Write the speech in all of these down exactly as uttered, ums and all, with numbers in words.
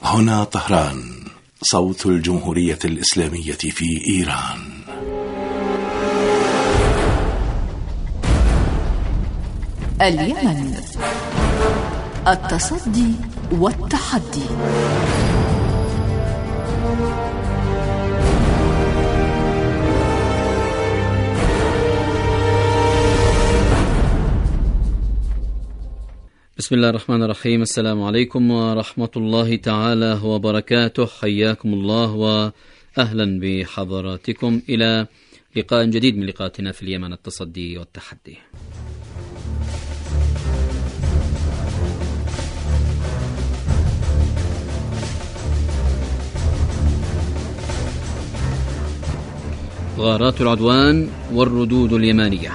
هنا طهران، صوت الجمهورية الإسلامية في إيران. اليمن، التصدي والتحدي. بسم الله الرحمن الرحيم. السلام عليكم ورحمة الله تعالى وبركاته. حياكم الله وأهلا بحضراتكم إلى لقاء جديد من لقاءاتنا في اليمن، التصدي والتحدي. غارات العدوان والردود اليمانية.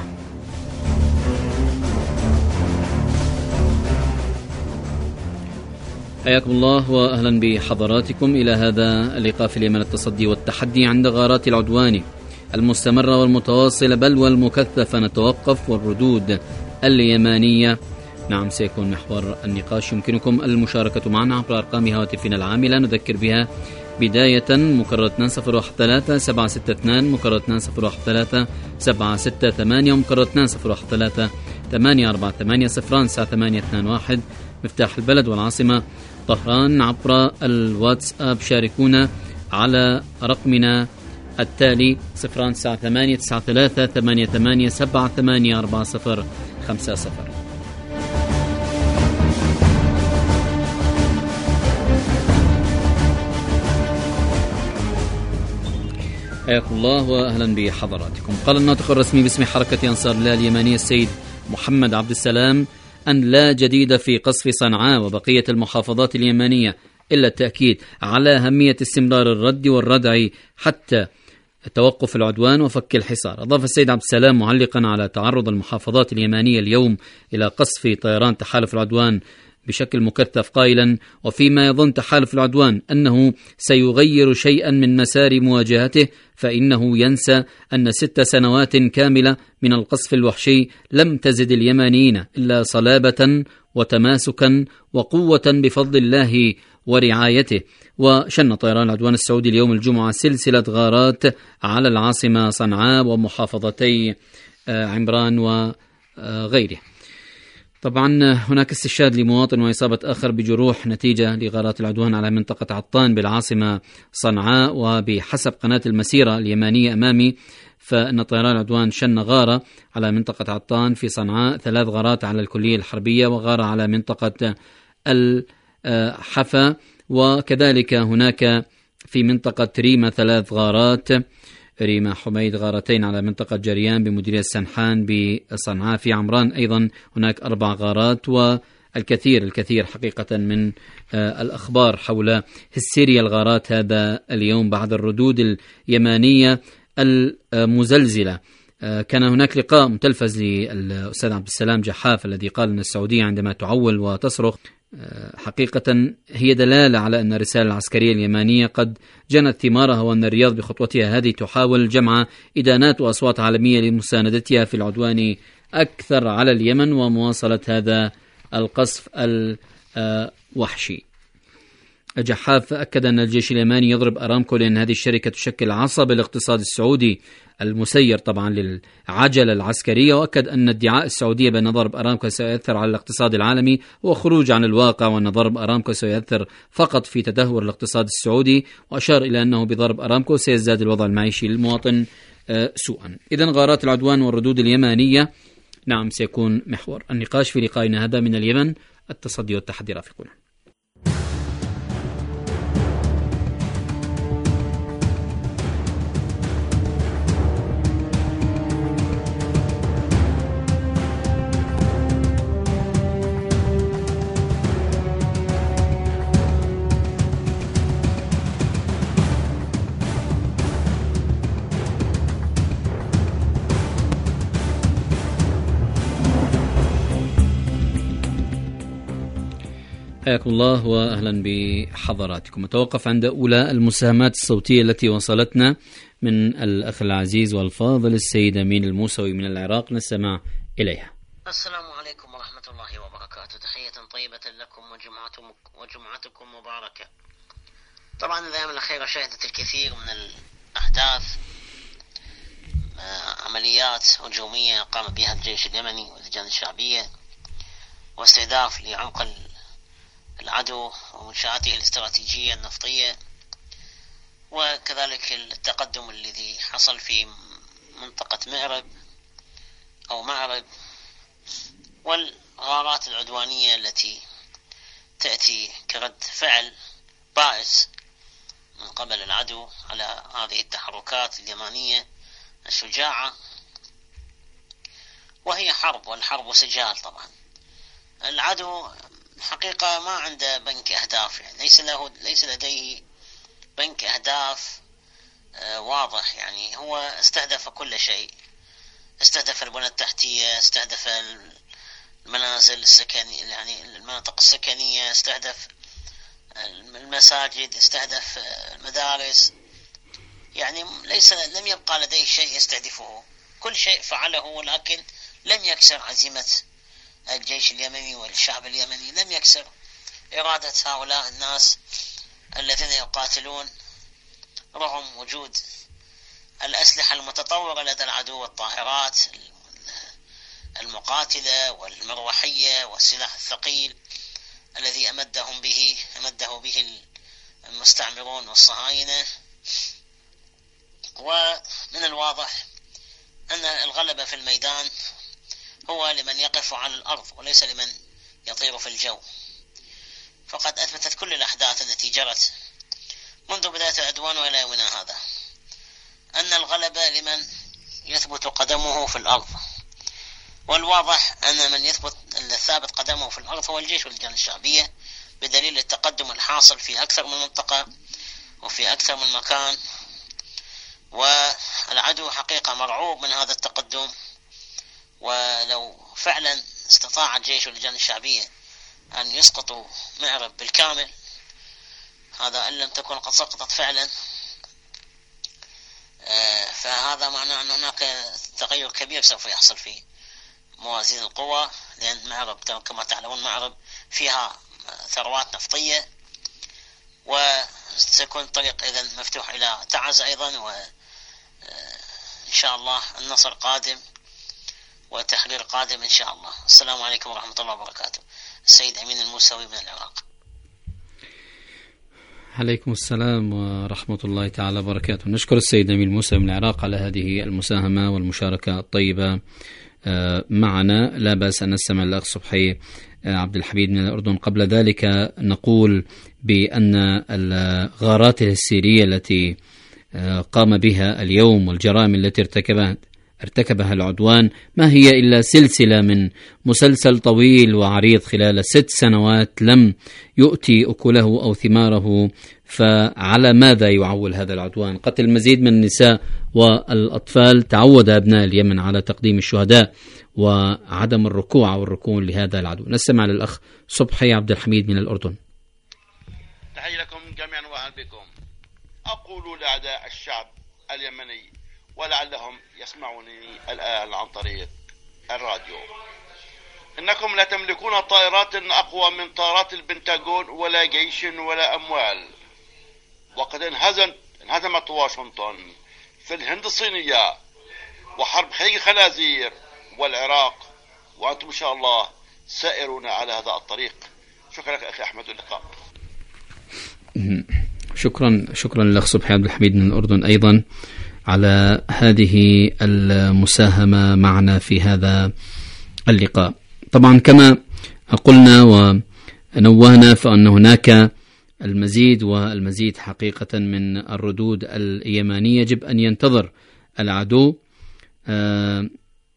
حياكم الله وأهلا بحضراتكم إلى هذا اللقاء في اليمن، التصدي والتحدي. عند غارات العدوان المستمرة والمتواصلة بل والمكثفة نتوقف، والردود اليمانية نعم سيكون محور النقاش. يمكنكم المشاركة معنا عبر أرقام هواتفنا العاملة، نذكر بها بداية مكرر اثنين صفر واحد ثلاثة سبعة ستة اثنين، مكرر اثنين صفر واحد ثلاثة سبعة ستة ثمانية، ومكرر اثنين صفر واحد ثلاثة ثمانية أربعة ثمانية صفر تسعة ثمانية اثنين واحد. مفتاح البلد والعاصمة طهران. عبر الواتساب شاركونا على رقمنا التالي صفر تسعة ثمانية تسعة ثلاثة ثمانية ثمانية سبعة ثمانية أربعة صفر خمسة صفر. حياكم الله واهلا بحضراتكم. قال الناطق الرسمي باسم حركة أنصار الله اليمانية السيد محمد عبد السلام أن لا جديد في قصف صنعاء وبقية المحافظات اليمانية إلا التأكيد على أهمية استمرار الرد والردع حتى توقف العدوان وفك الحصار. أضاف السيد عبد السلام معلقا على تعرض المحافظات اليمانية اليوم إلى قصف طيران تحالف العدوان بشكل مكثف، قائلا: وفيما يظن تحالف العدوان أنه سيغير شيئا من مسار مواجهته، فإنه ينسى أن ست سنوات كاملة من القصف الوحشي لم تزد اليمانيين إلا صلابة وتماسكا وقوة بفضل الله ورعايته. وشن طيران العدوان السعودي اليوم الجمعة سلسلة غارات على العاصمة صنعاء ومحافظتي عمران وغيره. طبعا هناك استشهاد لمواطن وإصابة آخر بجروح نتيجة لغارات العدوان على منطقة عطان بالعاصمة صنعاء. وبحسب قناة المسيرة اليمانية أمامي فإن طيران العدوان شن غارة على منطقة عطان في صنعاء، ثلاث غارات على الكلية الحربية، وغارة على منطقة الحفا، وكذلك هناك في منطقة ريمة ثلاث غارات، ريمة حميد غارتين على منطقة جريان بمديرية سنحان بصنعاء. في عمران أيضا هناك أربع غارات، والكثير الكثير حقيقة من الأخبار حول هستيريا الغارات هذا اليوم بعد الردود اليمانية المزلزلة. كان هناك لقاء متلفز للأستاذ عبد السلام جحاف الذي قال أن السعودية عندما تعول وتصرخ حقيقة هي دلالة على أن الرسالة العسكرية اليمانية قد جنت ثمارها، وأن الرياض بخطوتها هذه تحاول جمع إدانات وأصوات عالمية لمساندتها في العدوان أكثر على اليمن ومواصلة هذا القصف الوحشي. جحاف أكد أن الجيش اليماني يضرب أرامكو لأن هذه الشركة تشكل عصب الاقتصاد السعودي المسير طبعا للعجلة العسكرية، وأكد أن ادعاء السعودية بأن ضرب أرامكو سيؤثر على الاقتصاد العالمي هو خروج عن الواقع، وأن ضرب أرامكو سيؤثر فقط في تدهور الاقتصاد السعودي، وأشار إلى أنه بضرب أرامكو سيزداد الوضع المعيشي للمواطن سوءا. إذن غارات العدوان والردود اليمانية نعم سيكون محور النقاش في لقائنا هذا من اليمن، التصدي والتحدي. رافقنا. حياكم الله وأهلا بحضراتكم. نتوقف عند أولى المساهمات الصوتية التي وصلتنا من الأخ العزيز والفاضل السيد أمين الموسوي من العراق، نستمع إليها. السلام عليكم ورحمة الله وبركاته. تحية طيبة لكم وجمعتكم وجمعتكم مباركة. طبعا الأيام الأخيرة شهدت الكثير من الأحداث، عمليات هجومية قام بها الجيش اليمني واللجان الشعبية، واستهداف لعمق العدو ومنشآته الاستراتيجية النفطية، وكذلك التقدم الذي حصل في منطقة مأرب أو معرب، والغارات العدوانية التي تأتي كرد فعل بائس من قبل العدو على هذه التحركات اليمنية الشجاعة. وهي حرب، والحرب سجال. طبعا العدو حقيقة ما عنده بنك أهداف، يعني ليس له ليس لديه بنك أهداف آه واضح. يعني هو استهدف كل شيء، استهدف البنى التحتية، استهدف المنازل السكنية، يعني المناطق السكنية، استهدف المساجد، استهدف المدارس. يعني ليس لم يبقى لديه شيء يستهدفه، كل شيء فعله، ولكن لم يكسر عزيمة الجيش اليمني والشعب اليمني، لم يكسر إرادة هؤلاء الناس الذين يقاتلون رغم وجود الأسلحة المتطورة لدى العدو، والطائرات المقاتلة والمروحية والسلاح الثقيل الذي أمدهم به أمده به المستعمرون والصهاينة. ومن الواضح أن الغلبة في الميدان هو لمن يقف على الأرض وليس لمن يطير في الجو. فقد أثبتت كل الأحداث التي جرت منذ بداية العدوان وإلى يومنا هذا أن الغلبة لمن يثبت قدمه في الأرض، والواضح أن من يثبت الثابت قدمه في الأرض هو الجيش واللجان الشعبية، بدليل التقدم الحاصل في أكثر من منطقة وفي أكثر من مكان. والعدو حقيقة مرعوب من هذا التقدم، ولو فعلا استطاع الجيش واللجان الشعبية أن يسقطوا معرب بالكامل، هذا إن لم تكن قد سقطت فعلا، فهذا معناه أن هناك تغير كبير سوف يحصل في موازين القوى، لأن معرب كما تعلمون معرب فيها ثروات نفطية، وسيكون الطريق إذن مفتوح إلى تعز أيضا، وإن شاء الله النصر قادم وتحرير قادم إن شاء الله. السلام عليكم ورحمة الله وبركاته. السيد أمين الموسوي من العراق. عليكم السلام ورحمة الله تعالى وبركاته. نشكر السيد أمين الموسوي من العراق على هذه المساهمة والمشاركة الطيبة معنا. لا بأس أن نستمع للأخ صبحي عبد الحميد من الأردن. قبل ذلك نقول بأن الغارات السيرية التي قام بها اليوم والجرائم التي ارتكبها ارتكبها العدوان ما هي إلا سلسلة من مسلسل طويل وعريض خلال ست سنوات لم يؤتي أكله أو ثماره. فعلى ماذا يعول هذا العدوان؟ قتل المزيد من النساء والأطفال. تعود أبناء اليمن على تقديم الشهداء وعدم الركوع أو الركون لهذا العدو. نستمع للأخ صبحي عبد الحميد من الأردن. تحية لكم جميعا وأهلا بكم. أقول لأعداء الشعب اليمني ولعلهم يسمعونني الآن عن طريق الراديو، إنكم لا تملكون طائرات أقوى من طائرات البنتاغون ولا جيش ولا أموال، وقد انهزم انهزمت واشنطن في الهند الصينية وحرب خليج خنازير والعراق، وأنتم إن شاء الله سائرون على هذا الطريق. شكرا لك أخي أحمد، اللقاء. شكرا شكرا للأخ صبحي عبد الحميد من الأردن أيضا على هذه المساهمة معنا في هذا اللقاء. طبعا كما قلنا ونوهنا فأن هناك المزيد والمزيد حقيقة من الردود اليمنية. يجب أن ينتظر العدو آآ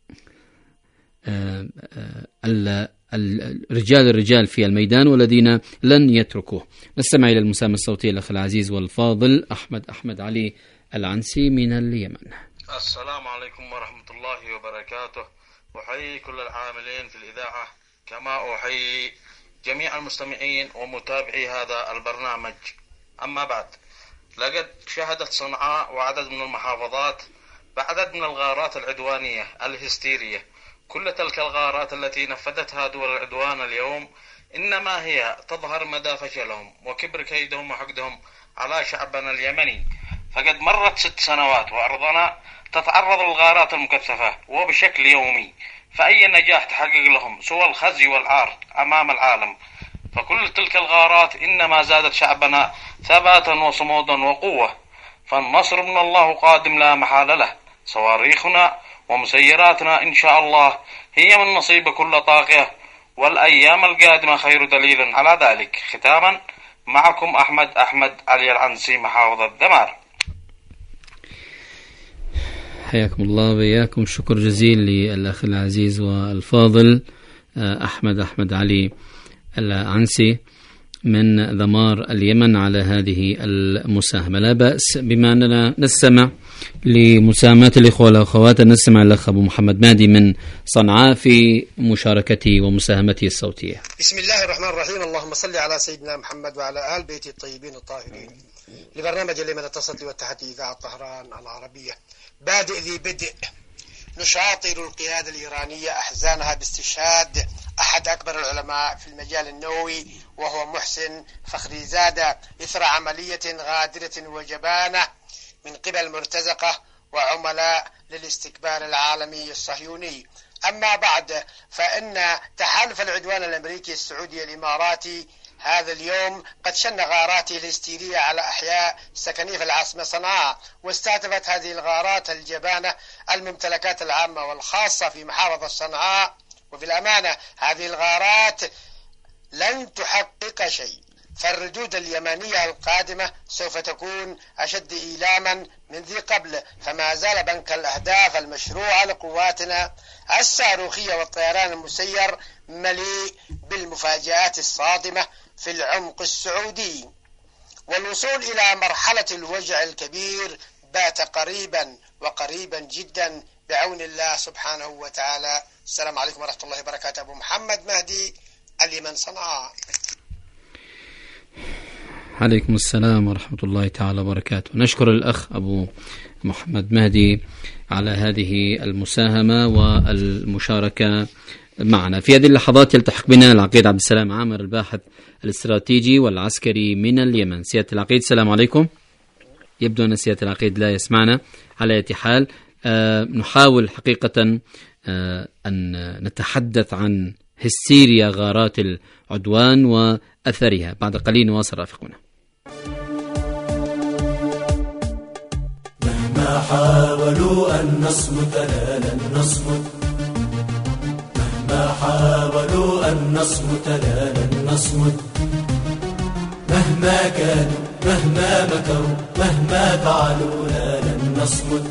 آآ آآ الرجال الرجال في الميدان والذين لن يتركوه. نستمع إلى المساهمة الصوتية الأخ العزيز والفاضل أحمد أحمد علي العنسي من اليمن. السلام عليكم ورحمة الله وبركاته. أحيي كل العاملين في الإذاعة، كما أحيي جميع المستمعين ومتابعي هذا البرنامج. أما بعد، لقد شهدت صنعاء وعدد من المحافظات بعدد من الغارات العدوانية الهستيرية. كل تلك الغارات التي نفذتها دول العدوان اليوم إنما هي تظهر مدى فشلهم وكبر كيدهم وحقدهم على شعبنا اليمني. فقد مرت ست سنوات وأرضنا تتعرض للغارات المكثفة وبشكل يومي، فأي نجاح تحقق لهم سوى الخزي والعار أمام العالم. فكل تلك الغارات إنما زادت شعبنا ثباتا وصمودا وقوة، فالنصر من الله قادم لا محالة له. صواريخنا ومسيراتنا إن شاء الله هي من نصيب كل طاغية، والأيام القادمة خير دليل على ذلك. ختاما معكم أحمد أحمد علي العنسي، محافظة دمار. حياكم الله وإياكم. شكر جزيل للأخ العزيز والفاضل أحمد أحمد علي العنسي من دمار اليمن على هذه المساهمة. لا بأس بما أننا نستمع لمساهمات الإخوة والأخوات، نستمع الأخ أبو محمد مهدي من صنعاء في مشاركته ومساهمته الصوتية. بسم الله الرحمن الرحيم. اللهم صل على سيدنا محمد وعلى آل بيته الطيبين الطاهرين. لبرنامج اليمن اتصلت والتحدي إذاعة طهران العربية. بادئ ذي بدء، نشاطر القيادة الإيرانية أحزانها باستشهاد أحد أكبر العلماء في المجال النووي وهو محسن فخريزادة إثر عملية غادرة وجبانة من قبل مرتزقة وعملاء للاستكبار العالمي الصهيوني. أما بعد، فإن تحالف العدوان الأمريكي السعودي الإماراتي هذا اليوم قد شن غاراته الهستيرية على أحياء سكنية في العاصمة صنعاء، واستهدفت هذه الغارات الجبانة الممتلكات العامة والخاصة في محافظة صنعاء. وفي الأمانة هذه الغارات لن تحقق شيء، فالردود اليمنية القادمة سوف تكون أشد إيلاما من ذي قبل، فما زال بنك الأهداف المشروع لقواتنا الصاروخية والطيران المسير مليء بالمفاجآت الصادمة في العمق السعودي، والوصول إلى مرحلة الوجع الكبير بات قريبا وقريبا جدا بعون الله سبحانه وتعالى. السلام عليكم ورحمة الله وبركاته. أبو محمد مهدي، اليمن، صنعاء. عليكم السلام ورحمة الله تعالى وبركاته. نشكر الأخ أبو محمد مهدي على هذه المساهمة والمشاركة معنا. في هذه اللحظات يلتحق بنا العقيد عبد السلام عامر، الباحث الاستراتيجي والعسكري من اليمن. سيادة العقيد السلام عليكم. يبدو أن سيادة العقيد لا يسمعنا. على أي حال آه نحاول حقيقة آه أن نتحدث عن هستيريا غارات العدوان وأثرها. بعد قليل نواصل رافقنا. مهما حاولوا أن نصمت لا لن نصمت، مهما حاولوا أن نصمت لا لن نصمت، مهما كانوا مهما مكروا مهما فعلوا لا لن نصمت،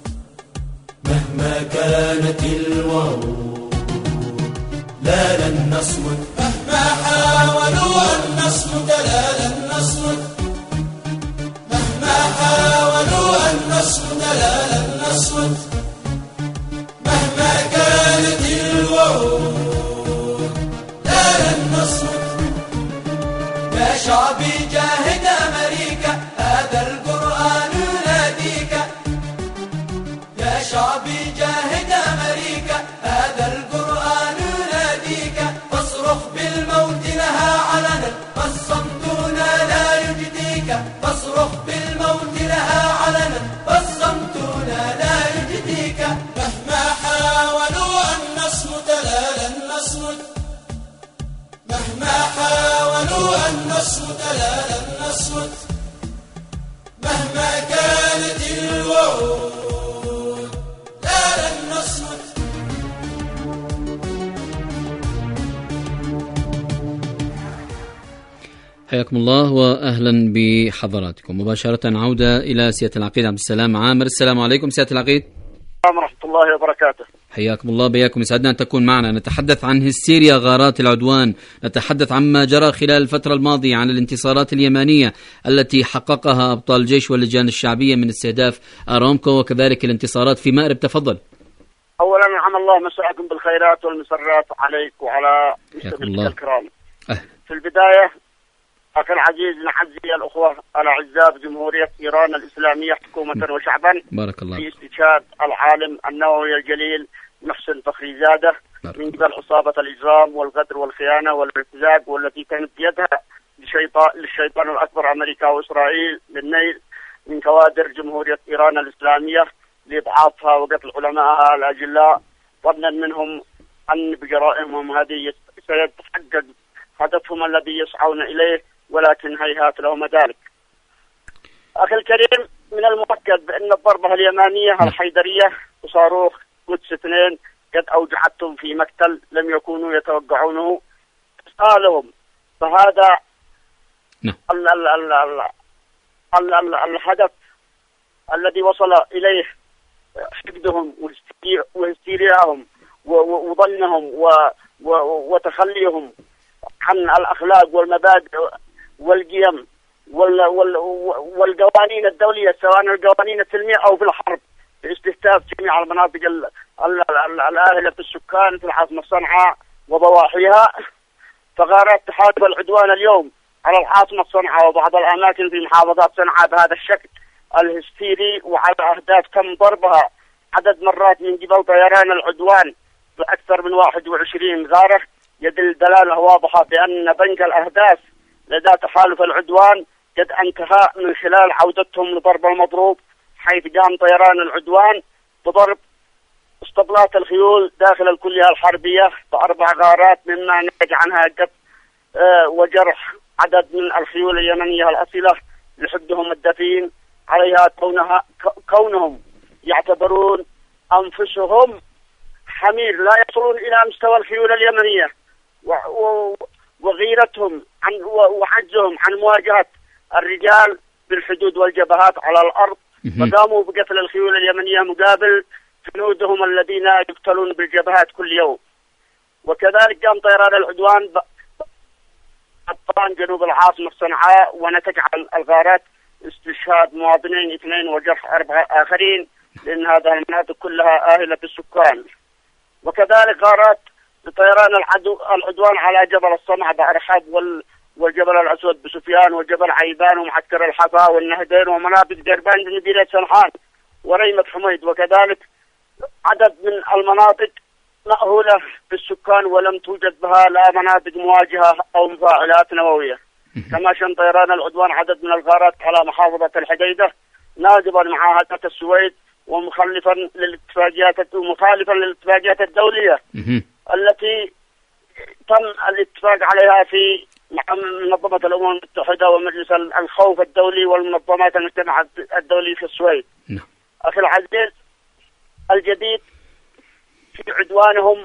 مهما كانت الوعود لا لن نصمت، مهما حاولوا أن نصمت لا لن نصمت، مهما حاولوا أن نصمت لا لن نصمت، مهما كانت الوعود لا لن نصمت. يا شعبي جاهد أمريكا، هذا القرآن يناديك. يا شعبي جاهد أمريكا، هذا القرآن يناديك. فاصرخ بالموت لها علنا، فالصمت لا يجديك. فاصرخ بالموت لها علنا، فالصمت لا يجديك. مهما حاولوا أن نصمت لا لن نصمت، مهما حاولوا أن نصمت لا لن نصمت، مهما كانت الوعود لا لن نصمت. حياكم الله وأهلا بحضراتكم. مباشرة عودة إلى سيادة العقيد عبد السلام عامر. السلام عليكم سيادة العقيد. السلام ورحمة الله وبركاته. حياكم الله بياكم، يسعدنا أن تكون معنا. نتحدث عن هستيريا غارات العدوان، نتحدث عما جرى خلال الفترة الماضية، عن الانتصارات اليمانية التي حققها أبطال الجيش واللجان الشعبية من استهداف أرامكو، وكذلك الانتصارات في مأرب. تفضل. أولا رحم الله مساءكم بالخيرات والمسرات عليك وعلى مستمعينا الكرام. أه. في البداية أخي العزيز نعزي الأخوة الأعزاء بجمهورية إيران الإسلامية حكومة وشعبا بارك الله في استشهاد العالم النووي الجليل محسن فخري زادة من قبل عصابة الإجرام والغدر والخيانة والابتزاز، والتي كانت بيدها للشيطان الأكبر أمريكا وإسرائيل للنيل من كوادر جمهورية إيران الإسلامية لإضعافها وقتل علمائها الأجلاء، ظنا منهم أن بجرائمهم هذه سيتحقق هدفهم الذي يسعون إليه، ولكن هيهات لهم ذلك. أخي الكريم، من المؤكد بأن الضربة اليمانية الحيدرية وصاروخ قدس اثنين قد أوجعتهم في مقتل لم يكونوا يتوقعونه إسقالهم، فهذا ال ال ال ال ال ال الهدف الذي وصل إليه حقدهم وهستيرياهم وظنهم وتخليهم عن الأخلاق والمبادئ والقيم والقوانين الدولية، سواء القوانين السلمية أو في الحرب، باستهداف جميع المناطق الآهلة بالسكان في العاصمة صنعاء وضواحيها. فغارات تحالف العدوان اليوم على العاصمة صنعاء وبعض الأماكن في محافظات صنعاء بهذا الشكل الهستيري، وعلى أهداف تم ضربها عدد مرات من قبل طيران العدوان بأكثر من واحد وعشرين غارة، يدل دلالة واضحة بأن بنك الأهداف لدى تحالف العدوان قد انتهى من خلال عودتهم لضرب المضروب، حيث قام طيران العدوان بضرب اسطبلات الخيول داخل الكلية الحربية بأربع غارات، مما نتج عنها قتل آه وجرح عدد من الخيول اليمنية الأصيلة لحدهم الدفين عليها، كونها كونهم يعتبرون أنفسهم حمير لا يصلون إلى مستوى الخيول اليمنية، وغيرتهم عن وحجهم عن مواجهة الرجال بالحدود والجبهات على الأرض، فقاموا بقتل الخيول اليمنية مقابل جنودهم الذين يقتلون بالجبهات كل يوم. وكذلك قام طيران العدوان بطان جنوب العاصمة صنعاء، ونتج عن الغارات استشهاد مواطنين اثنين وجرح أربعة آخرين، لأن هذه المناطق كلها آهلة بالسكان. وكذلك غارات طيران العدوان على جبل الصنعاء بأرحب والجبل الأسود بسفيان وجبل عيبان ومعسكر الحفا والنهدين ومناطق دربان بمدينة سنحان وريمة حميد، وكذلك عدد من المناطق مأهولة بالسكان ولم توجد بها لا مناطق مواجهة أو مفاعلات نووية. كما شن طيران العدوان عدد من الغارات على محافظة الحديدة ناقضا معاهدة السويد ومخالفا للاتفاقيات ومخالفا للاتفاقيات الدولية التي تم الاتفاق عليها في منظمة الأمم المتحدة ومجلس الخوف الدولي والمنظمات المجتمع الدولي في السويد. أخي العزيز، الجديد في عدوانهم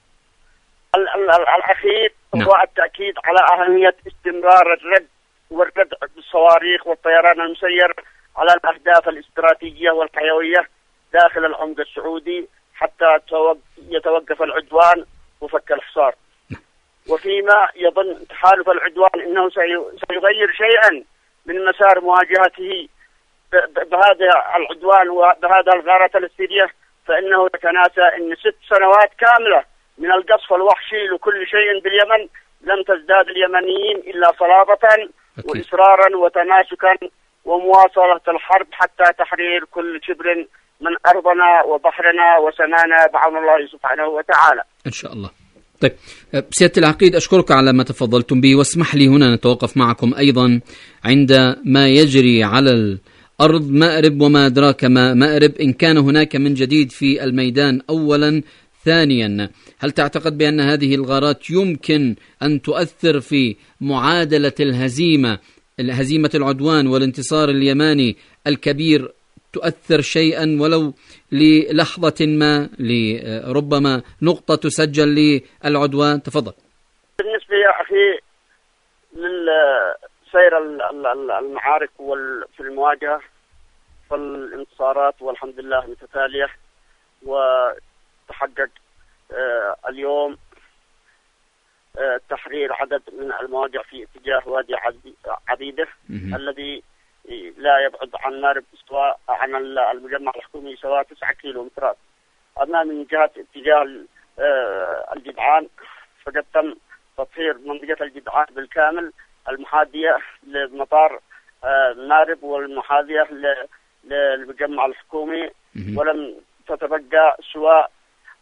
ال ال ال الأخير هو التأكيد على أهمية استمرار الرد والرد بالصواريخ والطيران المسير على الأهداف الاستراتيجية والحيوية داخل العمق السعودي حتى يتوقف العدوان وفك الحصار. وفيما يظن تحالف العدوان أنه سيغير شيئا من مسار مواجهته بهذا العدوان وبهذا الغارة السورية، فإنه يتناسى أن ست سنوات كاملة من القصف الوحشي لكل شيء باليمن لم تزداد اليمنيين إلا صلابة وإصرارا وتماسكا ومواصلة الحرب حتى تحرير كل شبر من أرضنا وبحرنا وسمانا بعون الله سبحانه وتعالى إن شاء الله. طيب سيادة العقيد، أشكرك على ما تفضلتم به، واسمح لي هنا نتوقف معكم أيضا عند ما يجري على الأرض مأرب وما أدراك ما مأرب، إن كان هناك من جديد في الميدان أولا. ثانيا، هل تعتقد بأن هذه الغارات يمكن أن تؤثر في معادلة الهزيمة هزيمة العدوان والانتصار اليماني الكبير، تؤثر شيئا ولو للحظة ما، لربما نقطة تسجل للعدوان؟ تفضل. بالنسبة يا أخي للسير المعارك في المواجهة فالانتصارات والحمد لله متتالية، وتحقق اليوم تحرير عدد من المواقع في اتجاه وادي عبيده الذي لا يبعد عن مأرب سواء عن المجمع الحكومي سواء تسعة كيلومترات. أما من جهة اتجاه الجدعان فقد تم تطهير منطقة الجدعان بالكامل، المحاذية لمطار مأرب والمحاذية للمجمع الحكومي، ولم تتبقى سواء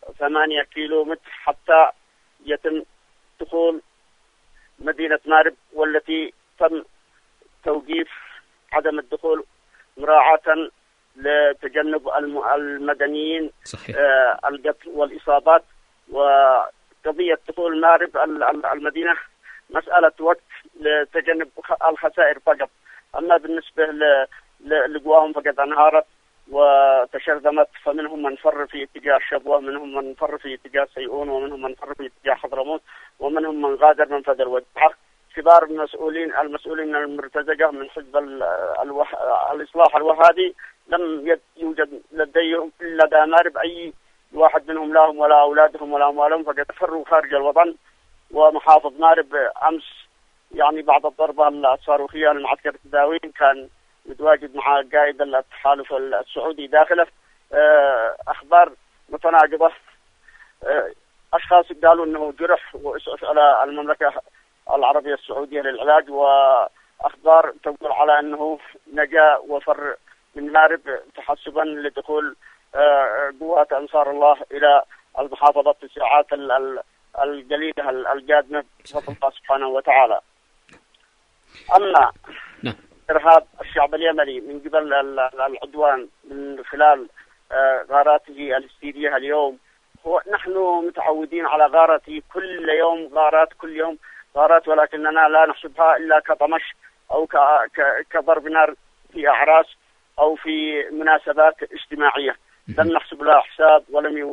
ثمانية كيلو متر حتى يتم دخول مدينة مأرب، والتي تم توقيف عدم الدخول مراعاة لتجنب المدنيين صحيح. القتل والإصابات. وقضية دخول مأرب المدينة مسألة وقت لتجنب الخسائر فقط. أما بالنسبة لقواهم فقد انهارت وتشرذمت، فمنهم من فر في اتجاه شبوة، منهم من فر في اتجاه سيئون، ومنهم من فر في اتجاه حضرموت، ومنهم من غادر من فدر وجعة. كبار المسؤولين المسؤولين المرتزقة من حزب الوح... الإصلاح الوهابي لم يوجد لديهم لدى مأرب أي واحد منهم، لا هم ولا أولادهم ولا أموالهم، فقد فروا خارج الوطن. ومحافظ مأرب أمس يعني بعد الضربة الصاروخية المعسكر التداوين كان متواجد مع قائد التحالف السعودي داخله. أخبار متناقضة، أشخاص قالوا أنه جرح وأسعف على المملكة العربية السعودية للعلاج، وأخبار تقول على أنه نجا وفر من مأرب تحسبا لدخول قوات أنصار الله إلى المحافظة في الساعات القليلة القادمة بفضل الله سبحانه وتعالى. أما إرهاب الشعب اليمني من قبل العدوان من خلال غاراته الهستيرية اليوم، هو نحن متعودين على غارته كل يوم، غارات كل يوم غارات، ولكننا لا نحسبها إلا كطمش أو كضرب نار في أعراس أو في مناسبات اجتماعية. لم نحسب لها حساب، ولم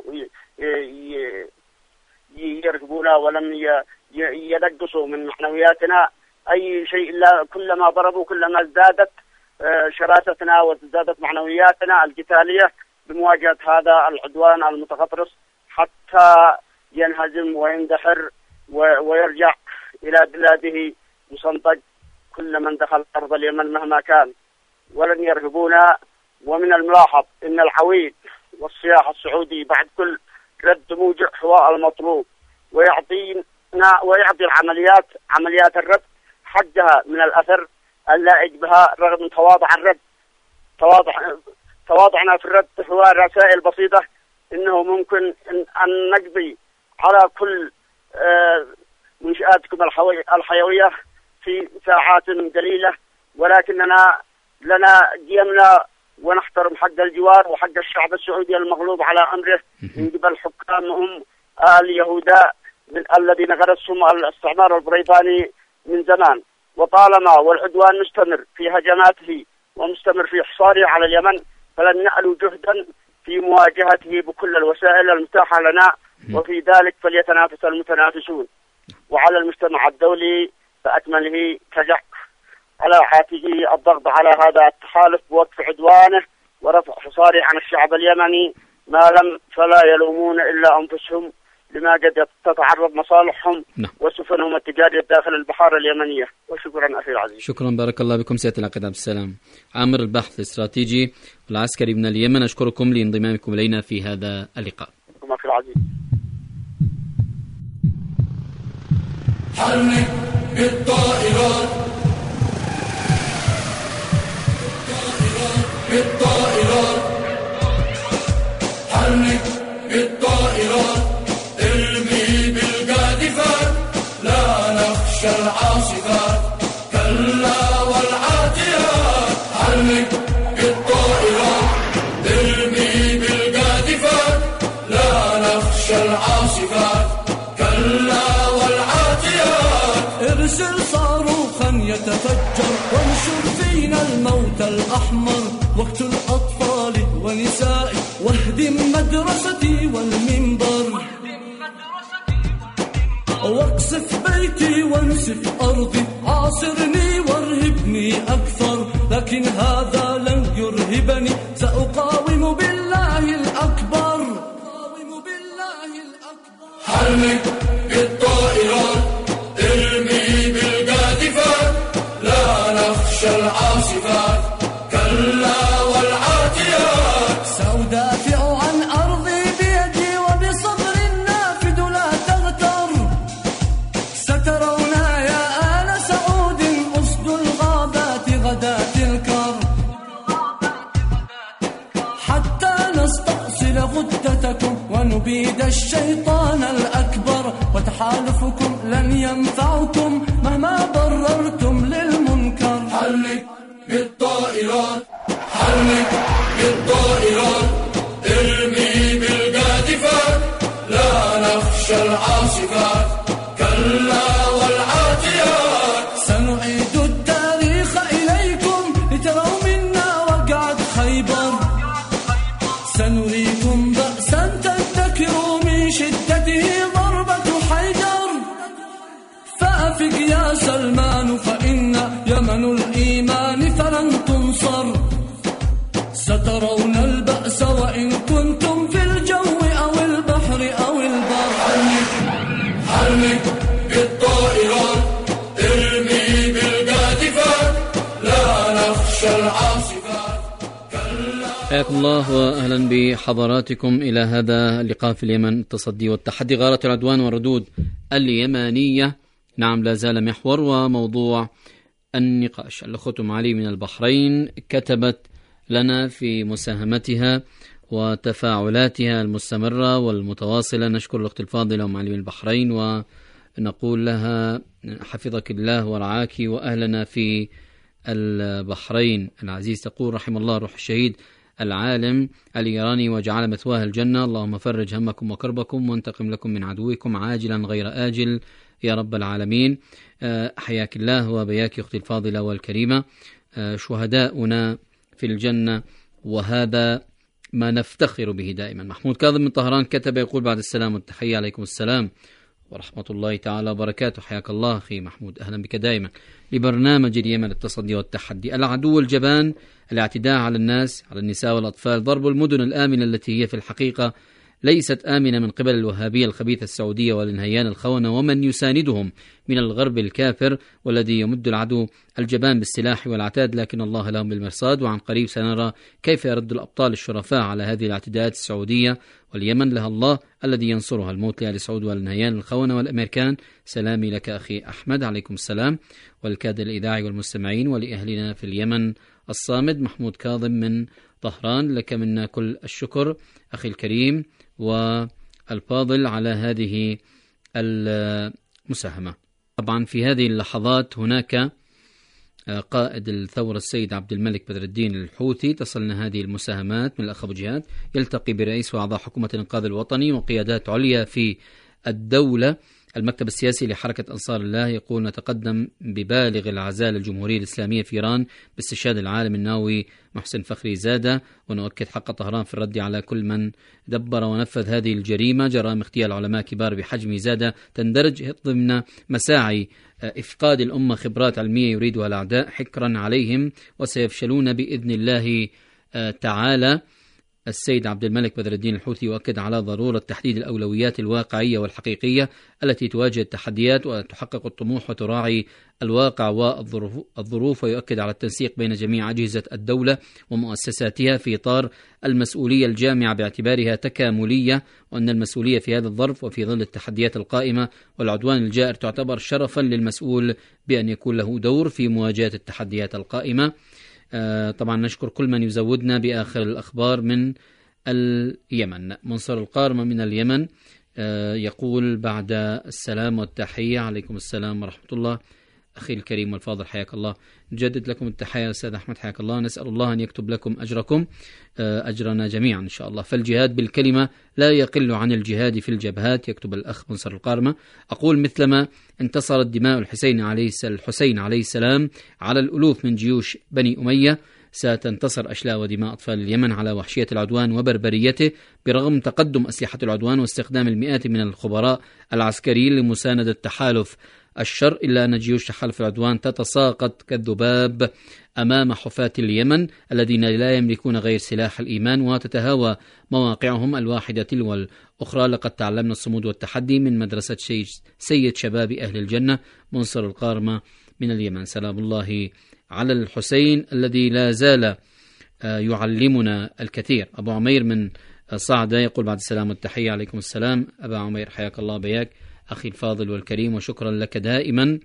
يرهبونا، ولم ينقصوا من معنوياتنا أي شيء، إلا كلما ضربوا كلما ازدادت شراستنا وازدادت معنوياتنا القتالية بمواجهة هذا العدوان المتغطرس حتى ينهزم ويندحر ويرجع إلى بلاده مصنطق كل من دخل أرض اليمن مهما كان. ولن يرهبونا. ومن الملاحظ أن العويد والصياح السعودي بعد كل رد موجع هو المطلوب، ويعطينا ويعطي العمليات عمليات الرد حقها من الأثر اللائق بها رغم تواضع الرد. تواضع تواضعنا في الرد هو رسائل بسيطة، إنه ممكن أن نقضي على كل منشآتكم الحيوية في ساعات قليلة، ولكننا لنا قيمنا ونحترم حق الجوار وحق الشعب السعودي المغلوب على أمره من قبل حكامهم اليهوداء الذين غرسهم الاستعمار البريطاني من زمان. وطالما والعدوان مستمر في هجماته ومستمر في حصاره على اليمن، فلن نألو جهدا في مواجهته بكل الوسائل المتاحة لنا، وفي ذلك فليتنافس المتنافسون. وعلى المجتمع الدولي بأكمله تجع على عاتقه الضغط على هذا التحالف بوقف عدوانه ورفع حصاره عن الشعب اليمني، ما لم فلا يلومون إلا أنفسهم لما قد تتعرض مصالحهم وسفنهم التجارية داخل البحار اليمنية. وشكرا أخي العزيز. شكرا، بارك الله بكم سيادة العقيد عبد السلام، عامر البحث الاستراتيجي والعسكري من اليمن. أشكركم لانضمامكم إلينا في هذا اللقاء. شكرا أخي العزيز. حرك بالطائرات بالطائرات حرك بالطائرات ارمي بالقاذفات لا نخشى العاصفات كلا والعاديات. حرك بالطائرات ارمي بالقاذفات لا نخشى العاصفات كلا والعاديات. ارسل صاروخا يتفجر وانشر فينا الموت الأحمر واقتل أطفالي ونسائي واهدم مدرستي والمنبر واقصف بيتي وانسف أرضي عاصرني وارهبني أكثر لكن هذا لن يرهبني سأقاوم بالله الأكبر. حرك بالطائرات ارمي بالقاذفات لا نخشى العاصفات كلا والعاديات. سأدافع عن أرضي بيدي وبصبر نافذ لا تغتر. سترون يا آل سعود أسد الغابات غداة الكر حتى نستأصل غدتكم ونبيد كيد الشيطان الأكبر، وتحالفكم لن ينفعكم مهما بررتم للمنكر. حرك بالطائرات، حرك بالطائرات، ارمي بالجادفات، لا نخشى العاصفات، كلا والعاتيات. سنعيد التاريخ إليكم لتروا منا وقعت خيبر، سنريكم بأسا تذكروا من شدته ضربة حيدر. فأفق يا سلمان فإن يمن الإيمان فلن تنصر، سترون البأس وإن كنتم في الجو أو البحر أو البر. حرك حرك بالطائرات، ارمي بالجادفات، لا نخشى العاصفات. حياكم الله وأهلا بحضراتكم إلى هذا اللقاء في اليمن، التصدي والتحدي، غارة العدوان والردود اليمنية. نعم، لا زال محور وموضوع النقاش. الأخت أم علي من البحرين كتبت لنا في مساهمتها وتفاعلاتها المستمرة والمتواصلة. نشكر الأخت الفاضلة أم علي من البحرين ونقول لها حفظك الله ورعاك وأهلنا في البحرين العزيز. تقول رحم الله روح الشهيد العالم الإيراني وجعل مثواه الجنة، اللهم فرج همكم وكربكم وانتقم لكم من عدوكم عاجلا غير آجل يا رب العالمين. حياك الله وبياك أختي الفاضلة والكريمة. شهداؤنا في الجنة وهذا ما نفتخر به دائما. محمود كاظم من طهران كتب يقول بعد السلام والتحية، عليكم السلام ورحمة الله تعالى وبركاته. حياك الله أخي محمود، أهلا بك دائما لبرنامج اليمن التصدي والتحدي. العدو الجبان، الاعتداء على الناس، على النساء والأطفال، ضرب المدن الآمنة التي هي في الحقيقة ليست آمنة من قبل الوهابية الخبيثة السعودية والانهيان الخونة ومن يساندهم من الغرب الكافر والذي يمد العدو الجبان بالسلاح والعتاد، لكن الله لهم بالمرصاد. وعن قريب سنرى كيف يرد الأبطال الشرفاء على هذه الاعتداءات السعودية، واليمن لها الله الذي ينصرها. الموت لآل سعود والانهيان الخونة والأمريكان. سلامي لك أخي أحمد. عليكم السلام والكادر الإذاعي والمستمعين ولأهلنا في اليمن الصامد. محمود كاظم من طهران، لك منا كل الشكر أخي الكريم والفاضل على هذه المساهمة. طبعا في هذه اللحظات هناك قائد الثورة السيد عبد الملك بدر الدين الحوثي، تصلنا هذه المساهمات من الأخ أبو جهاد، يلتقي برئيس وأعضاء حكومة الإنقاذ الوطني وقيادات عليا في الدولة. المكتب السياسي لحركة أنصار الله يقول نتقدم ببالغ العزاء للجمهورية الإسلامية في إيران باستشهاد العالم الناوي محسن فخري زادة، ونؤكد حق طهران في الرد على كل من دبر ونفذ هذه الجريمة. جرائم اغتيال علماء كبار بحجم زادة تندرج ضمن مساعي إفقاد الأمة خبرات علمية يريدها الأعداء حكرا عليهم وسيفشلون بإذن الله تعالى. السيد عبد الملك بدر الدين الحوثي يؤكد على ضرورة تحديد الأولويات الواقعية والحقيقية التي تواجه التحديات وتحقق الطموح وتراعي الواقع والظروف، ويؤكد على التنسيق بين جميع أجهزة الدولة ومؤسساتها في إطار المسؤولية الجامعة باعتبارها تكاملية، وأن المسؤولية في هذا الظرف وفي ظل التحديات القائمة والعدوان الجائر تعتبر شرفا للمسؤول بأن يكون له دور في مواجهة التحديات القائمة. آه طبعا نشكر كل من يزودنا بآخر الأخبار من اليمن. منصر القارمة من اليمن آه يقول بعد السلام والتحية، عليكم السلام ورحمة الله أخي الكريم والفاضل، حياك الله. نجدد لكم التحية أستاذ أحمد، حياك الله. نسأل الله أن يكتب لكم أجركم آه أجرنا جميعا إن شاء الله. فالجهاد بالكلمة لا يقل عن الجهاد في الجبهات، يكتب الأخ منصر القارمة. أقول مثلما انتصرت دماء الحسين عليه الحسين عليه السلام على الألوف من جيوش بني أمية، ستنتصر أشلاء ودماء أطفال اليمن على وحشية العدوان وبربريته برغم تقدم أسلحة العدوان واستخدام المئات من الخبراء العسكريين لمساندة تحالف الشر، إلا أن جيوش تحالف العدوان تتساقط كالذباب أمام حفاة اليمن الذين لا يملكون غير سلاح الإيمان، وتتهاوى مواقعهم الواحدة تلو الأخرى. لقد تعلمنا الصمود والتحدي من مدرسة سيد شباب أهل الجنة منصر القارمة من اليمن. سلام الله على الحسين الذي لا زال يعلمنا الكثير. أبو عمير من صعدة يقول بعد السلام والتحية، عليكم السلام أبا عمير، حياك الله بياك أخي الفاضل والكريم وشكرا لك دائما.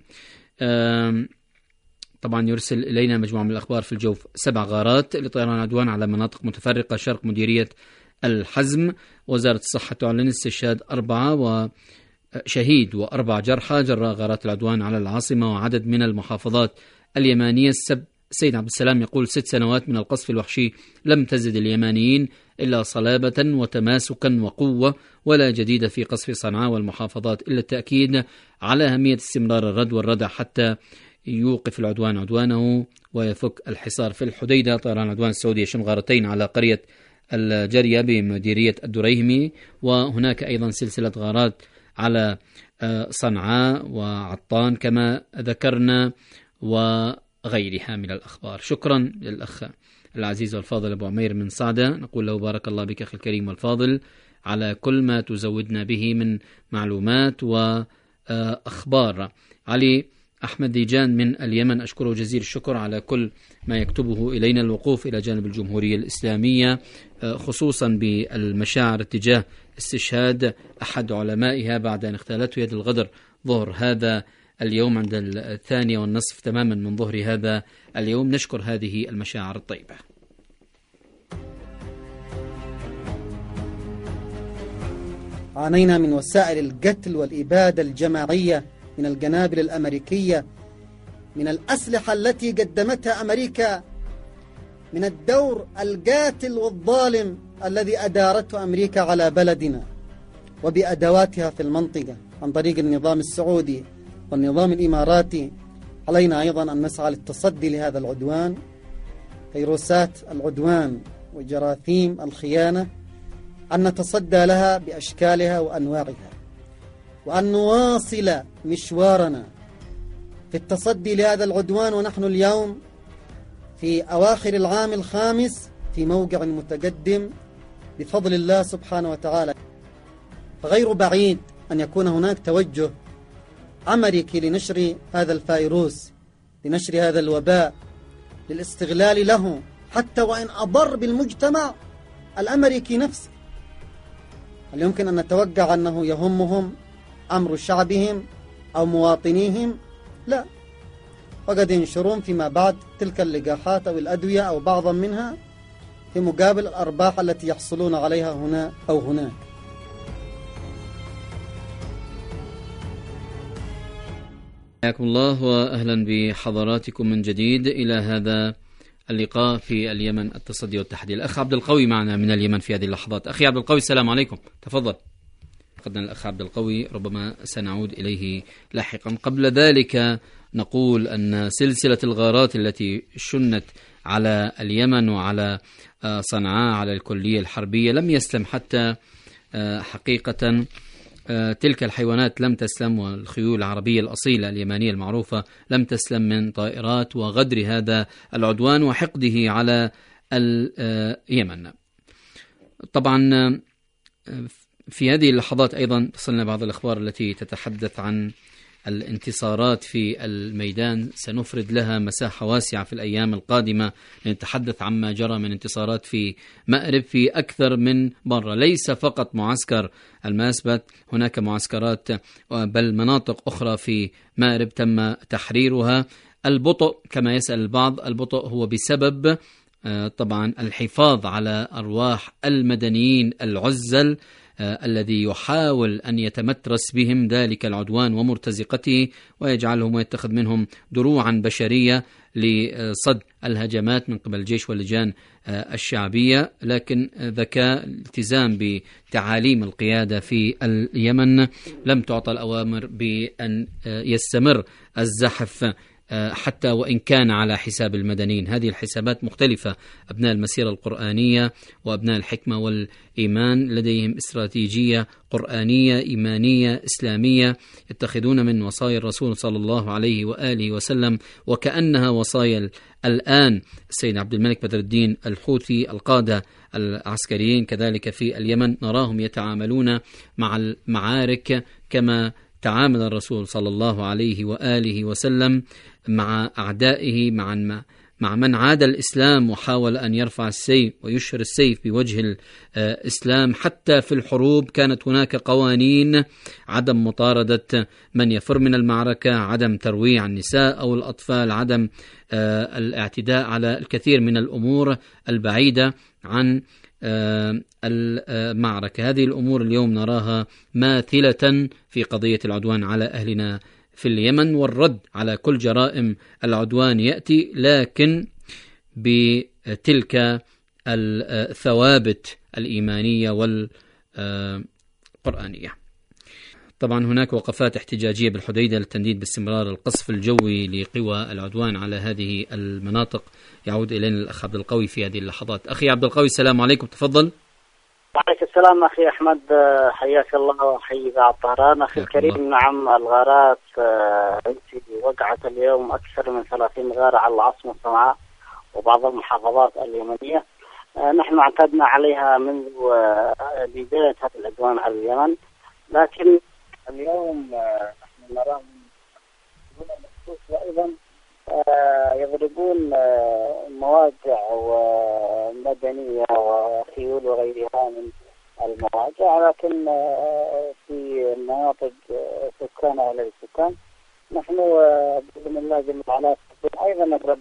طبعا يرسل إلينا مجموعة من الأخبار في الجوف. سبع غارات لطيران عدوان على مناطق متفرقة شرق مديرية الحزم. وزارة الصحة تعلن استشهاد أربعة وشهيد وأربع جرحى جراء غارات العدوان على العاصمة وعدد من المحافظات اليمانية. السب السيد عبد السلام يقول: ست سنوات من القصف الوحشي لم تزد اليمانيين إلا صلابة وتماسكا وقوة، ولا جديد في قصف صنعاء والمحافظات إلا التأكيد على أهمية استمرار الرد والردع حتى يوقف العدوان عدوانه ويفك الحصار. في الحديدة طيران العدوان السعودي يشن غارتين على قرية الجرية بمديرية الدريهمي، وهناك أيضا سلسلة غارات على صنعاء وعطان كما ذكرنا وغيرها من الأخبار. شكرا للأخ العزيز والفاضل أبو عمير من صعدة، نقول له بارك الله بك أخي الكريم والفاضل على كل ما تزودنا به من معلومات وأخبار. علي أحمد ديجان من اليمن أشكره جزيل الشكر على كل ما يكتبه إلينا، الوقوف إلى جانب الجمهورية الإسلامية خصوصا بالمشاعر اتجاه استشهاد أحد علمائها بعد أن اغتالته يد الغدر ظهر هذا اليوم عند الثانية والنصف تماما من ظهر هذا اليوم. نشكر هذه المشاعر الطيبة. عانينا من وسائل القتل والإبادة الجماعية من القنابل الأمريكية، من الأسلحة التي قدمتها أمريكا، من الدور القاتل والظالم الذي أدارته أمريكا على بلدنا وبأدواتها في المنطقة عن طريق النظام السعودي والنظام الإماراتي. علينا أيضا أن نسعى للتصدي لهذا العدوان، فيروسات العدوان وجراثيم الخيانة، أن نتصدى لها بأشكالها وأنواعها، وأن نواصل مشوارنا في التصدي لهذا العدوان ونحن اليوم في أواخر العام الخامس في موقع متقدم بفضل الله سبحانه وتعالى. فغير بعيد أن يكون هناك توجه أمريكي لنشر هذا الفيروس، لنشر هذا الوباء، للاستغلال له حتى وإن أضر بالمجتمع الأمريكي نفسه. هل يمكن أن نتوقع أنه يهمهم أمر شعبهم أو مواطنيهم؟ لا، وقد ينشرون فيما بعد تلك اللقاحات أو الأدوية أو بعضا منها في مقابل الأرباح التي يحصلون عليها هنا أو هناك. حياكم الله وأهلا بحضراتكم من جديد إلى هذا اللقاء في اليمن التصدي والتحدي. الأخ عبد القوي معنا من اليمن في هذه اللحظات. أخي عبد القوي السلام عليكم، تفضل. فقدنا الأخ عبد القوي، ربما سنعود إليه لاحقا. قبل ذلك نقول أن سلسلة الغارات التي شنت على اليمن وعلى صنعاء على الكلية الحربية لم يسلم حتى حقيقة تلك الحيوانات لم تسلم، والخيول العربية الأصيلة اليمانية المعروفة لم تسلم من طائرات وغدر هذا العدوان وحقده على اليمن. طبعا في هذه اللحظات أيضا تصلنا بعض الأخبار التي تتحدث عن الانتصارات في الميدان، سنفرد لها مساحة واسعة في الأيام القادمة لنتحدث عما جرى من انتصارات في مأرب في أكثر من مرة، ليس فقط معسكر الماسبت، هناك معسكرات بل مناطق أخرى في مأرب تم تحريرها. البطء كما يسأل البعض، البطء هو بسبب طبعا الحفاظ على أرواح المدنيين العزل الذي يحاول أن يتمترس بهم ذلك العدوان ومرتزقته ويجعلهم ويتخذ منهم دروعا بشرية لصد الهجمات من قبل الجيش واللجان الشعبية. لكن ذكاء التزام بتعاليم القيادة في اليمن لم تعطى الأوامر بأن يستمر الزحف حتى وإن كان على حساب المدنيين. هذه الحسابات مختلفة. أبناء المسيرة القرآنية وأبناء الحكمة والإيمان لديهم استراتيجية قرآنية إيمانية إسلامية يتخذون من وصايا الرسول صلى الله عليه وآله وسلم وكأنها وصايا الآن السيد عبد الملك بدر الدين الحوثي. القادة العسكريين كذلك في اليمن نراهم يتعاملون مع المعارك كما تعامل الرسول صلى الله عليه وآله وسلم مع أعدائه، مع مع من عاد الإسلام وحاول أن يرفع السيف ويشهر السيف بوجه الإسلام. حتى في الحروب كانت هناك قوانين: عدم مطاردة من يفر من المعركة، عدم ترويع النساء أو الأطفال، عدم الاعتداء على الكثير من الأمور البعيدة عن المعركة. هذه الأمور اليوم نراها ماثلة في قضية العدوان على أهلنا في اليمن، والرد على كل جرائم العدوان يأتي لكن بتلك الثوابت الإيمانية والقرآنية. طبعا هناك وقفات احتجاجية بالحديدة للتنديد باستمرار القصف الجوي لقوى العدوان على هذه المناطق. يعود إلينا الأخ عبد القوي في هذه اللحظات. أخي عبد القوي السلام عليكم، تفضل. وعليكم السلام أخي أحمد، حياك الله وحيي بعد طهران. أخي الكريم الله. نعم، الغارات التي وقعت اليوم أكثر من ثلاثين غارة على العاصمة صنعاء وبعض المحافظات اليمنية، نحن اعتدنا عليها منذ بداية هذا العدوان على اليمن، لكن اليوم نحن نرى من المخصوص وأيضا يضربون مواقع ومدنية وخيول وغيرها من المواقع، لكن في مناطق سكان أهل السكان نحن بإذن الله جل وعلا أيضا نضرب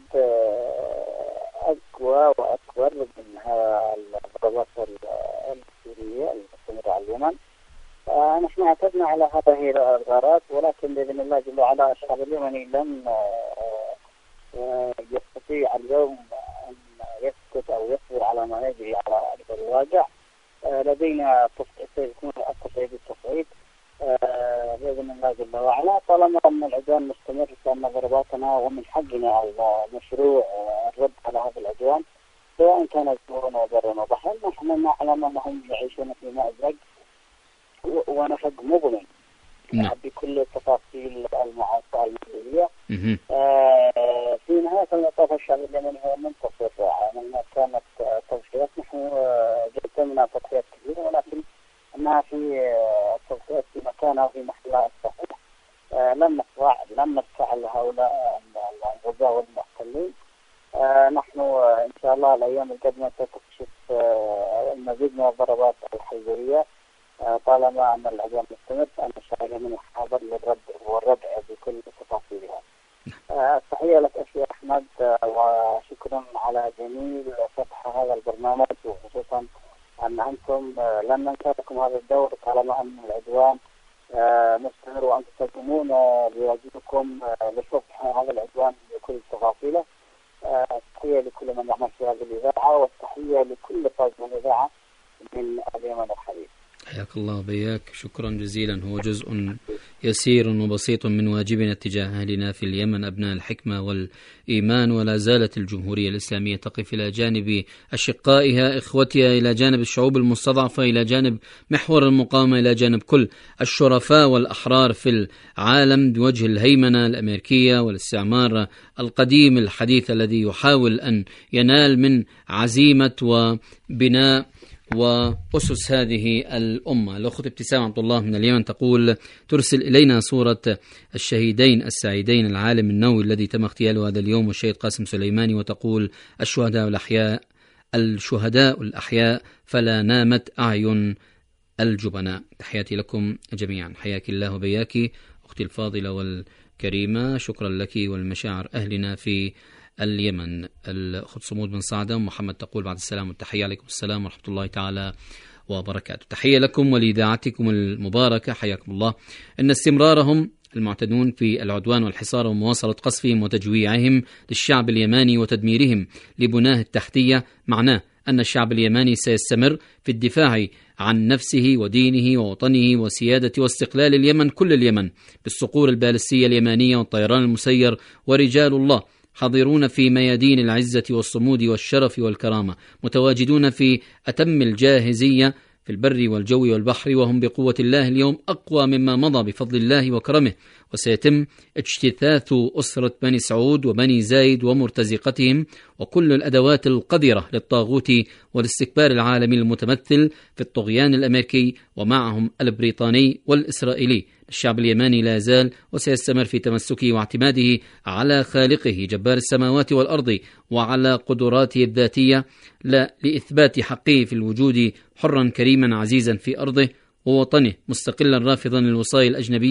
أقوى وأكبر من الضربات السورية المستمرة على اليمن. نحن اعتدنا على هذه الغارات، ولكن بإذن الله جل وعلا الشعب اليمني لم يستطيع اليوم أن يسكت أو يصبر على ما يجري على أرض الواقع. لدينا سيكون التصعيد التصعيد بإذن الله جل وعلا، طالما أن العدوان مستمر فإن ضرباتنا ومن حقنا المشروع الرد على هذا العدوان سواء كان جوعا وبرا وبحرا. نحن نعلم أنهم يعيشون في مأزق ونفق مظلم بكل التفاصيل المعاصرة المدنية. آه في نهاية المطاف الشعب اليمني هو منتصر. لما كانت تضحيات نحن قدمنا تضحيات كثيرة، ولكن أنها في التضحيات في مكانها في محلها الصحيح. آه لم نستطع لم ندفع لهؤلاء الغزاة والمحتلين. آه نحن إن شاء الله الأيام القادمة ستكشف آه المزيد من الضربات الحيوية، طالما أن العدوان مستمر فأن الشعب اليمني حاضر للرد والردع بكل تفاصيلها. تحية لك أخي أحمد، وشكرا على جميل فتح هذا البرنامج، وخصوصا أن أنتم لن ننسى لكم هذا الدور طالما أن العدوان مستمر، وأنتم تقومون بواجبكم لفتح هذا العدوان بكل تفاصيله. تحية لكل من يعمل في هذه الإذاعة، والتحية لكل طاقم الإذاعة من اليمن الحبيب. حياك الله وبياك، شكرا جزيلا. هو جزء يسير وبسيط من واجبنا تجاه أهلنا في اليمن أبناء الحكمة والإيمان، ولا زالت الجمهورية الإسلامية تقف إلى جانب أشقائها إخوتها، إلى جانب الشعوب المستضعفة، إلى جانب محور المقاومة، إلى جانب كل الشرفاء والأحرار في العالم بوجه الهيمنة الأمريكية والاستعمار القديم الحديث الذي يحاول أن ينال من عزيمة وبناء وأسس هذه الأمة. الأخت ابتسام عبد الله من اليمن تقول ترسل إلينا صورة الشهيدين السعيدين العالم النووي الذي تم اغتياله هذا اليوم والشهيد قاسم سليماني، وتقول الشهداء الأحياء الشهداء الأحياء فلا نامت أعين الجبناء. تحياتي لكم جميعا، حياك الله وبياك أختي الفاضلة والكريمة، شكرا لك والمشاعر أهلنا في اليمن. الأخت صمود بن صعدة محمد تقول بعد السلام والتحية، عليكم السلام ورحمة الله تعالى وبركاته. تحية لكم ولإذاعتكم المباركة، حياكم الله. إن استمرارهم المعتدون في العدوان والحصار ومواصلة قصفهم وتجويعهم للشعب اليماني وتدميرهم لبناه التحتية معناه أن الشعب اليماني سيستمر في الدفاع عن نفسه ودينه ووطنه وسيادة واستقلال اليمن كل اليمن بالصقور البالستية اليمانية والطيران المسير، ورجال الله حاضرون في ميادين العزة والصمود والشرف والكرامة، متواجدون في أتم الجاهزية في البر والجو والبحر، وهم بقوة الله اليوم أقوى مما مضى بفضل الله وكرمه. وسيتم اجتثاث أسرة بني سعود وبني زايد ومرتزقتهم وكل الأدوات القذرة للطاغوت والاستكبار العالمي المتمثل في الطغيان الأمريكي ومعهم البريطاني والإسرائيلي. الشعب اليماني لا يزال وسيستمر في تمسكه واعتماده على خالقه جبار السماوات والأرض وعلى قدراته الذاتية، لا لإثبات حقه في الوجود حرا كريما عزيزا في أرضه ووطنه، مستقلا رافضا للوصايا الأجنبية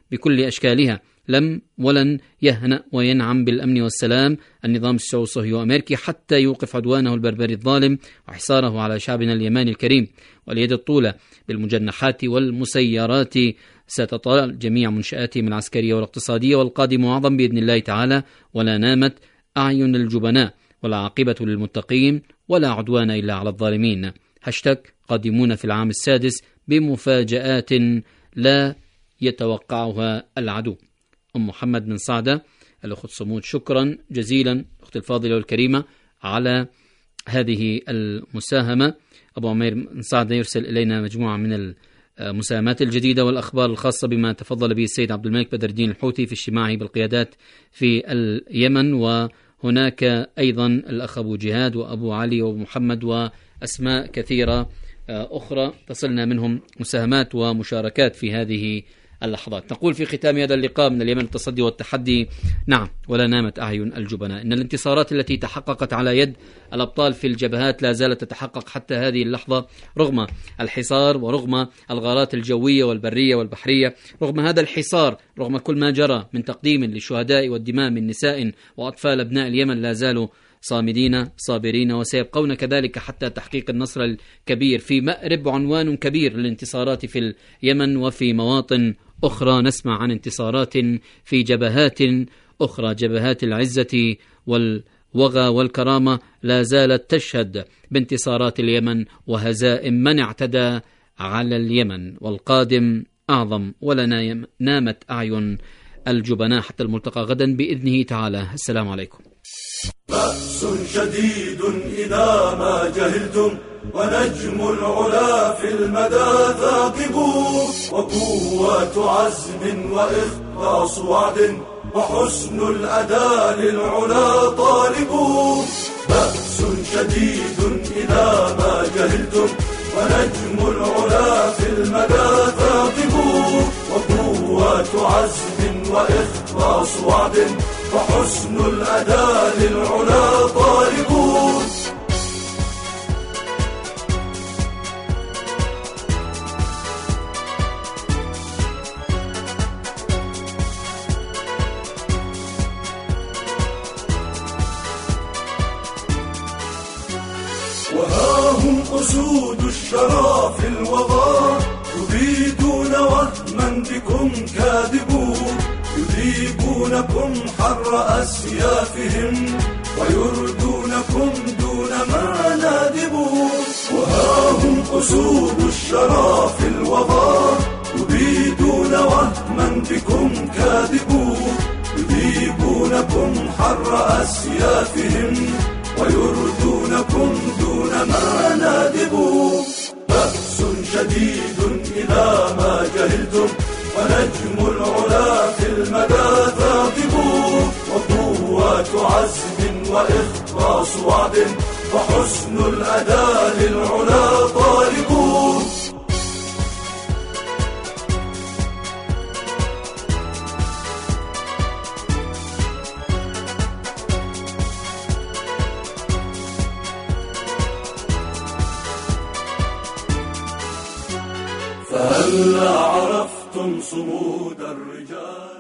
بكل أشكالها. لم ولن يهنأ وينعم بالأمن والسلام النظام الصهيوني الأمريكي حتى يوقف عدوانه البربري الظالم وحصاره على شعبنا اليماني الكريم. واليد الطولة بالمجنحات والمسيرات ستطال جميع منشآتهم العسكرية والاقتصادية، والقادم أعظم بإذن الله تعالى. ولا نامت أعين الجبناء ولا عاقبة للمتقين ولا عدوان إلا على الظالمين. هاشتاج قادمون في العام السادس بمفاجآت لا يتوقعها العدو. أم محمد من صعدة، الأخت صمود، شكرا جزيلا أخت الفاضلة والكريمة على هذه المساهمة. أبو عمير من صعدة يرسل إلينا مجموعة من المساهمات الجديدة والأخبار الخاصة بما تفضل به السيد عبد الملك بدر الدين الحوثي في اجتماعه بالقيادات في اليمن. وهناك أيضا الأخ أبو جهاد وأبو علي وأبو محمد وأسماء كثيرة أخرى تصلنا منهم مساهمات ومشاركات في هذه اللحظات. نقول في ختام هذا اللقاء من اليمن التصدي والتحدي: نعم، ولا نامت أعين الجبناء. إن الانتصارات التي تحققت على يد الأبطال في الجبهات لا زالت تتحقق حتى هذه اللحظة، رغم الحصار ورغم الغارات الجوية والبرية والبحرية. رغم هذا الحصار، رغم كل ما جرى من تقديم للشهداء والدماء من نساء وأطفال أبناء اليمن، لا زالوا صامدين صابرين وسيبقون كذلك حتى تحقيق النصر الكبير في مأرب، عنوان كبير للانتصارات في اليمن. وفي مواطن أخرى نسمع عن انتصارات في جبهات أخرى، جبهات العزة والوغى والكرامة لا زالت تشهد بانتصارات اليمن وهزائم من اعتدى على اليمن. والقادم أعظم، ولا نامت أعين الجبناء. حتى الملتقى غدا بإذنه تعالى. السلام عليكم. بأس شديد إذا ما جهلتم، ونجم العلا في المدى ثاقب، وقوة عزم وإخلاص وعد، وحسن الأداء للعلا طالب. بأس شديد إذا ما جهلتم، ونجم العلا في المدى ثاقب، وقوة عزم وإخلاص وعد، وحسن الأداء للعلا طالب. وها هم أسود الشرى في الوغى، يبيدون وهما بكم كاذبون، يذيبونكم حر أسيافهم، ويردونكم دون ما نادبون. وها هم أسود الشرى في الوغى، يبيدون وهما بكم كاذبون، يذيبونكم حر أسيافهم، ويردونكم دون ما نادبون. بأس شديد إذا ما جهلتم، ونجم العلا في المدى ثاقب، وقوة عزم وإخلاص وعد، وحسن الأداء للعلا طالب. فهلا عرفتم صمود الرجال.